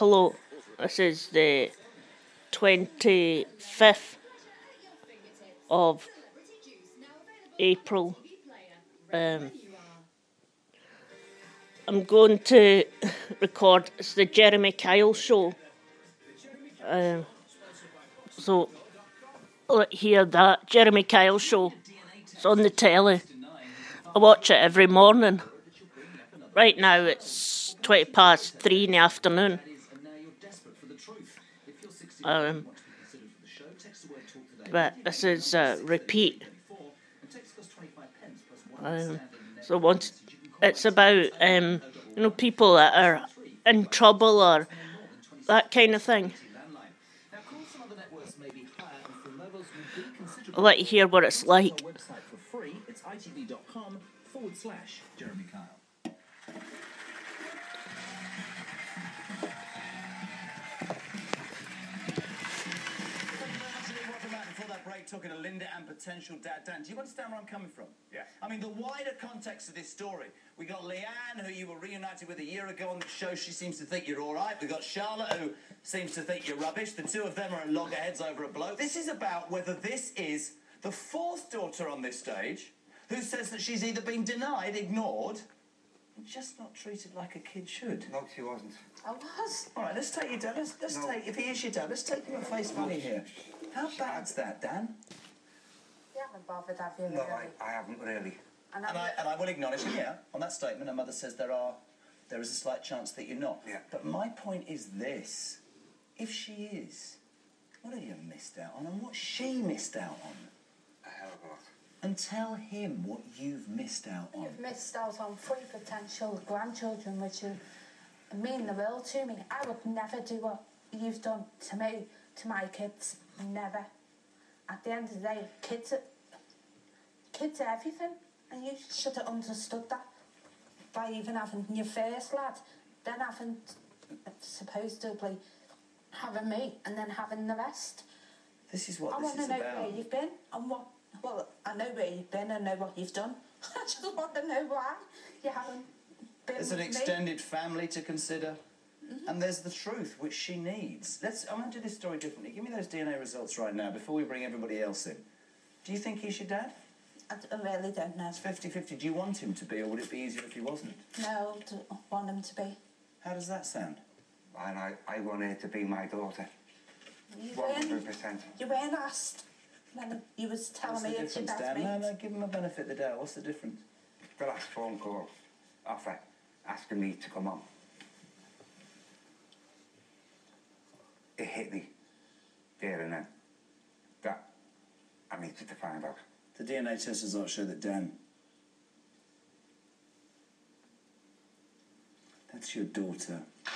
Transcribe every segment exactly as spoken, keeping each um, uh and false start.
Hello, this is the twenty-fifth of April. Um, I'm going to record, it's the Jeremy Kyle show. Um, so, let hear that, Jeremy Kyle show. It's on the telly. I watch it every morning. Right now it's twenty past three in the afternoon. Um, but this is a repeat. Um, so once it's about um, you know, people that are in trouble or that kind of thing. I'll let you hear what it's like. It's itv.com forward slash Jeremy Kyle. Talking to Linda and potential dad Dan. Do you understand where I'm coming from? Yeah. I mean, the wider context of this story. We got Leanne, who you were reunited with a year ago on the show. She seems to think you're all right. We got Charlotte, who seems to think you're rubbish. The two of them are at loggerheads over a bloke. This is about whether this is the fourth daughter on this stage who says that she's either been denied, ignored, and just not treated like a kid should. No, she wasn't. I was. All right, let's take your dad. Let's, let's No. take, if he is your dad, let's take him at face value here. How bad's that, Dan? You haven't bothered, have you, No, really? I, I haven't really. And And I, and I will acknowledge, yeah, on that statement, her mother says there are, there is a slight chance that you're not. Yeah. But my point is this. If she is, what have you missed out on and what she missed out on? A hell of a lot. And tell him what you've missed out on. You've missed out on three potential grandchildren, which you mean the world to me. I would never do what you've done to me, to my kids. Never. At the end of the day, kids are, kids are everything. And you should have understood that by even having your first lad, then having supposedly having me, and then having the rest. This is what I this want to is know about. where you've been and what. Well, I know where you've been and know what you've done. I just want to know why you haven't been There's an with me. extended family to consider. Mm-hmm. And there's the truth, which she needs. Let's. I'm going to do this story differently. Give me those D N A results right now before we bring everybody else in. Do you think he's your dad? I, d- I really don't know. It's fifty fifty. Do you want him to be, or would it be easier if he wasn't? No, I don't want him to be. How does that sound? And I, I want her to be my daughter. You one hundred weren't, percent. you weren't asked when you was telling What's me the it's your difference, best Dan? No, mate. no, give him a benefit of the doubt. What's the difference? The last phone call off her asking me to come on. It hit me there and then. That I needed to find out. The D N A test does not show that Dan. That's your daughter.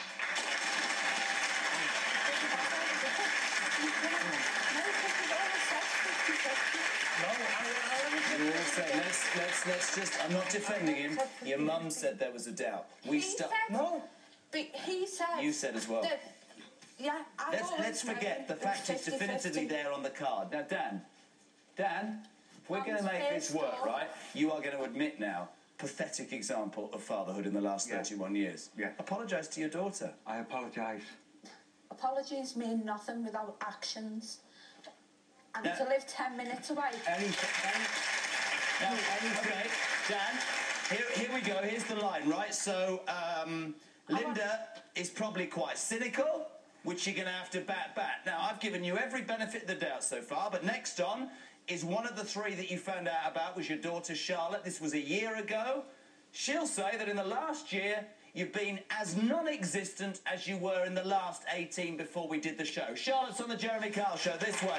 You all said, let's, let's, let's just. I'm not defending him. Your mum said there was a doubt. We He stuck. said- No. But he said... You said as well. that- yeah, I Let's always let's forget known the it fact was it's fifty fifty. definitively there on the card. Now, Dan, Dan, if we're going to Mum's make this first work, door. right? You are going to admit now, pathetic example of fatherhood in the last Yeah. thirty-one years. Yeah. Apologise to your daughter. I apologise. Apologies mean nothing without actions. And Yeah. to live ten minutes away... Any, any, now, okay, Dan, here, here we go. Here's the line, right? So, um, Linda is probably quite cynical, which you're going to have to bat bat. Now, I've given you every benefit of the doubt so far, but next on is one of the three that you found out about was your daughter Charlotte. This was a year ago. She'll say that in the last year, you've been as non-existent as you were in the last eighteen before we did the show. Charlotte's on the Jeremy Kyle Show, this way.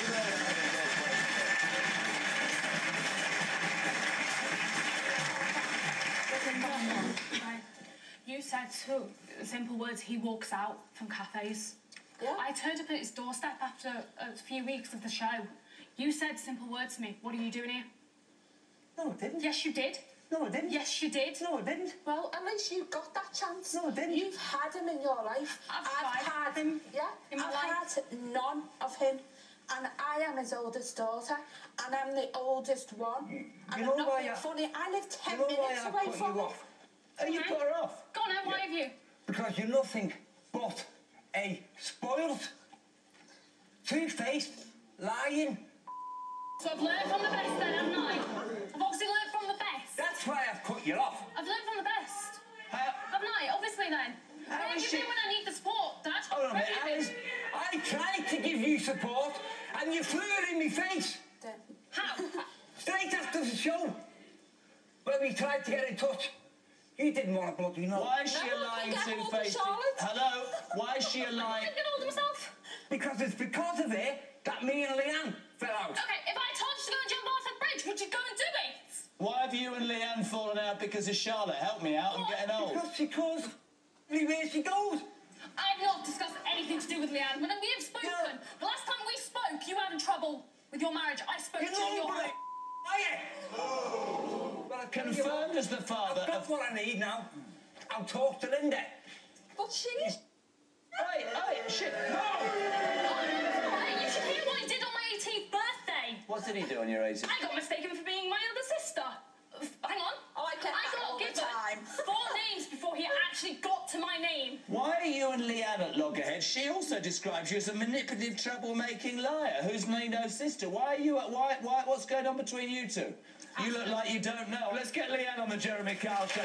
You said two simple words, he walks out from cafes. Yeah. I turned up at his doorstep after a few weeks of the show. You said simple words to me. What are you doing here? No, I didn't. Yes, you did. No, I didn't. Yes, you did. No, I didn't. Well, at least you got that chance. No, I didn't. You've had him in your life. I've I've tried. had him, yeah. In my I've life. had none of him. And I am his oldest daughter. And I'm the oldest one. You- and you I'm know not why being I- funny. I live ten You know why minutes I away put from you him. off? Oh, you put her off. Go on, then, why have you? Because you're nothing. but a spoiled, two-faced, lying. So I've learned from the best then, haven't I? I've obviously learned from the best. That's why I've cut you off. I've learned from the best. How, Haven't I? Obviously then. How Where have is you she- been when I need the support, Dad? hold on a Where minute, have you Alice. been? I tried to give you support, and you flew it in my face. How? Straight after the show, where we tried to get in touch. You didn't want to bloody know. Why is she No, a lying I think I hold two-faced? Charlotte. Hello? Why is she a I lying? didn't get hold of myself. Because it's because of it that me and Leanne fell out. Okay, if I told you to go and jump off that bridge, would you go and do it? Why have you and Leanne fallen out because of Charlotte? Help me out. I'm getting old. Because she goes everywhere she goes. I've not discussed anything to do with Leanne. When we have spoken, Yeah. the last time we spoke, you were having trouble with your marriage. I spoke You to you in know, your but home. I... Well, I tell you what, Confirmed as the father I've got of... what I need now. I'll talk to Linda. But she's... Hey, hey, shit. No! Hey, you should hear what he did on my eighteenth birthday. What did he do on your eighteenth? I got mistaken for being my other sister. Uh, Hang on. I get that got all the given time. four names before he actually got to my name. Why are you and Leanne at loggerheads? She also describes you as a manipulative, trouble-making liar who's no sister. Why are you at... Why, why, what's going on between you two? You look like you don't know. Let's get Leanne on the Jeremy Kyle show.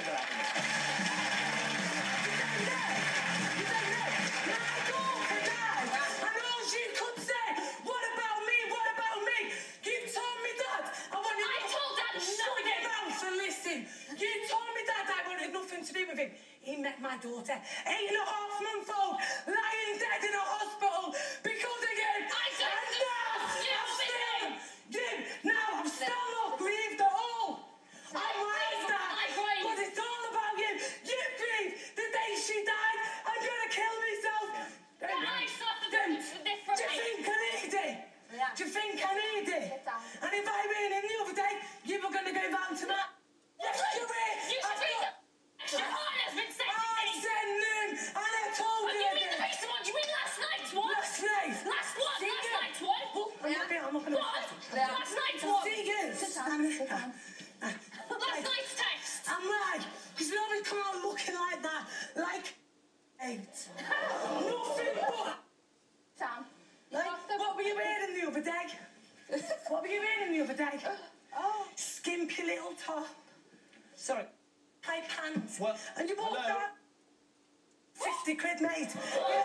I told Dad nothing. Listen, you told me that I wanted nothing to do with him. He met my daughter, eight and a half month old, lying dead in a hospital because of him. I don't And know. now, You I'm with still, him. Jim, now I'm still not grieved at all. I'm like that, I grieve. but it's all about you. You grieve the day she died. I'm gonna kill myself. But I suffered Jim, differently. do you think I need it? Yeah. Do you think I need it? Sit down. And if I ran in the other day, you were going to go round to that. Yes, you were. You should be the... Your heart has been set to I me. said noon, and I told Oh, you. you mean again. the recent one? Do you mean last night's one? Last night. Last what? See Last you. night's one? I'm not gonna- I'm not going to. What? Yeah. Last night's one? See you. Sit down, sit down. Last night's text? I'm like, because you always come out looking like that, like eight. Nothing but. Sam, you Like, have to... what were you wearing the other day? What were you wearing the other day? Oh, Skimpy little top, Sorry. high pants. What? And you bought Hello? that? Fifty quid, mate. Yeah.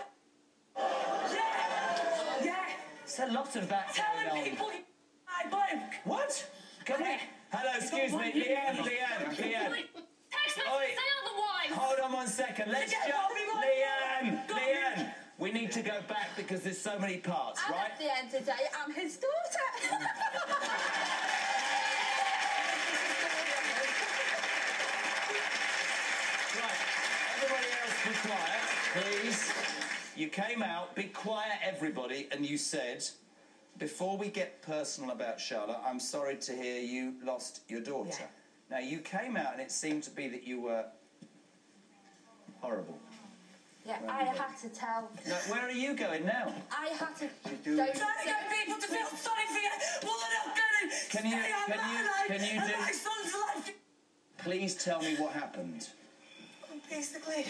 Yeah. Yeah. It's a lot of that Telling going on. people I bloke. What? Come here. Hello, excuse me. Leanne, Leanne, Leanne. Text me Oi. to say otherwise. Hold on one second. Let's Forget just... what we want. Leanne, Go on. Leanne. We need to go back because there's so many parts, and right? at the end of the day, I'm his daughter. Right. Everybody else be quiet, please. You came out, be quiet, everybody, and you said, before we get personal about Charlotte, I'm sorry to hear you lost your daughter. Yeah. Now, you came out and it seemed to be that you were horrible. Yeah, I had to tell. Now, where are you going now? I had to do- go Trying to get people to feel sorry for you. Well, they're not going to Can you- stay on can my you- life can you and do- my son's life. Please tell me what happened. Basically,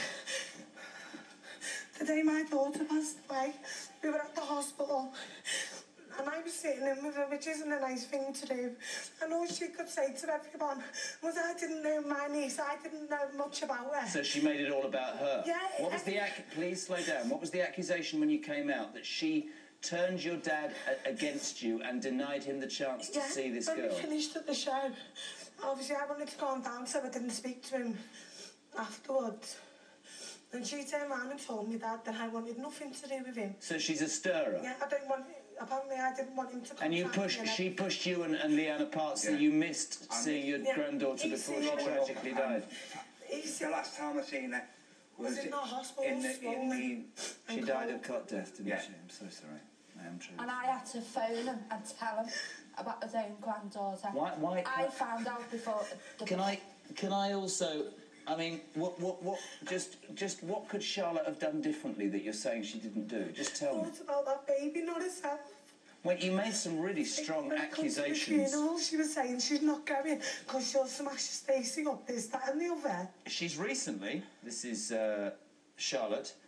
the day my daughter passed away, we were at the hospital. And I was sitting in with her, which isn't a nice thing to do. And all she could say to everyone was I didn't know my niece, I didn't know much about her. So she made it all about her. Yeah, What was the ac- please slow down. What was the accusation when you came out that she turned your dad a- against you and denied him the chance to see this when girl? we finished at the show, obviously I wanted to calm down, so I didn't speak to him afterwards. And she turned around and told me that, that I wanted nothing to do with him. So she's a stirrer. Yeah, I don't want. Apparently, I didn't want him to. And you contact pushed, me, and she pushed you and, and Leanne apart, so Yeah. you missed And- seeing your Yeah. granddaughter He's before seen she her. tragically died. He's The last time I seen her was, Was in the hospital, in the, in swollen. the She died of cot death, didn't Yeah. she? I'm so sorry. I am true. And I had to phone him and tell him about his own granddaughter. Why- why- I found out before. The Can I, can I also, I mean, what, what, what, just, just what could Charlotte have done differently that you're saying she didn't do? Just tell me. thought about that baby, not herself. Well, you made some really strong When it comes to the accusations. funeral, she was saying she's not going because she'll smash Stacey up, this, that, and the other. She's recently, this is uh, Charlotte,